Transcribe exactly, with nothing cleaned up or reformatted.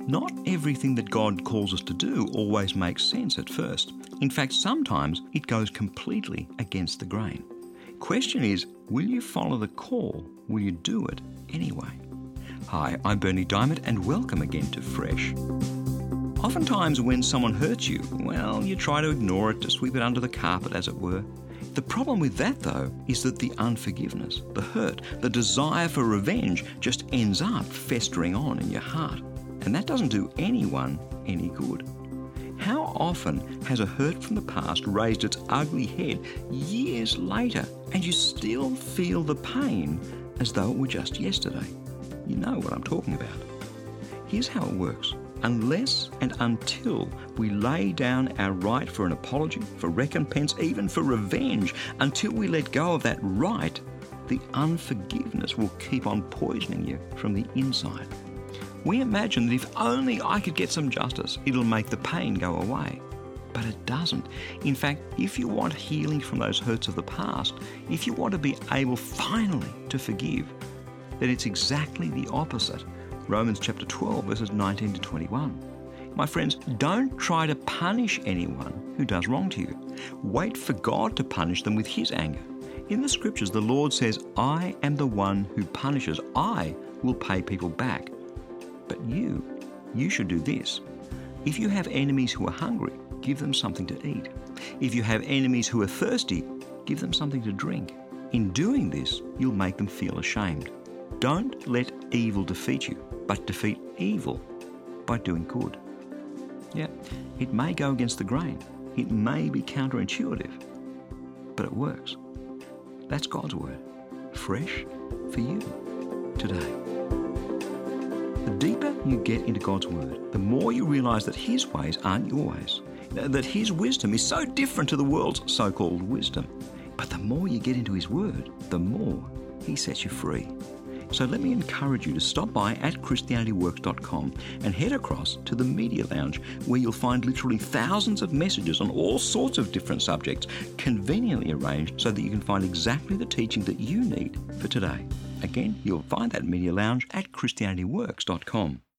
Not everything that God calls us to do always makes sense at first. In fact, sometimes it goes completely against the grain. Question is, will you follow the call? Will you do it anyway? Hi, I'm Berni Dymet and welcome again to Fresh. Oftentimes when someone hurts you, well, you try to ignore it, to sweep it under the carpet as it were. The problem with that though is that the unforgiveness, the hurt, the desire for revenge just ends up festering on in your heart. And that doesn't do anyone any good. How often has a hurt from the past raised its ugly head years later and you still feel the pain as though it were just yesterday? You know what I'm talking about. Here's how it works. Unless and until we lay down our right for an apology, for recompense, even for revenge, until we let go of that right, the unforgiveness will keep on poisoning you from the inside. We imagine that if only I could get some justice, it'll make the pain go away. But it doesn't. In fact, if you want healing from those hurts of the past, if you want to be able finally to forgive, then it's exactly the opposite. Romans chapter twelve, verses nineteen to twenty-one. My friends, don't try to punish anyone who does wrong to you. Wait for God to punish them with His anger. In the scriptures, the Lord says, I am the one who punishes. I will pay people back. But you, you should do this. If you have enemies who are hungry, give them something to eat. If you have enemies who are thirsty, give them something to drink. In doing this, you'll make them feel ashamed. Don't let evil defeat you, but defeat evil by doing good. Yeah, it may go against the grain. It may be counterintuitive, but it works. That's God's word. Fresh for you today. The deeper you get into God's word, the more you realize that His ways aren't your ways, that His wisdom is so different to the world's so-called wisdom. But the more you get into His word, the more He sets you free. So let me encourage you to stop by at Christianity Works dot com and head across to the Media Lounge, where you'll find literally thousands of messages on all sorts of different subjects, conveniently arranged so that you can find exactly the teaching that you need for today. Again, you'll find that Media Lounge at Christianity Works dot com.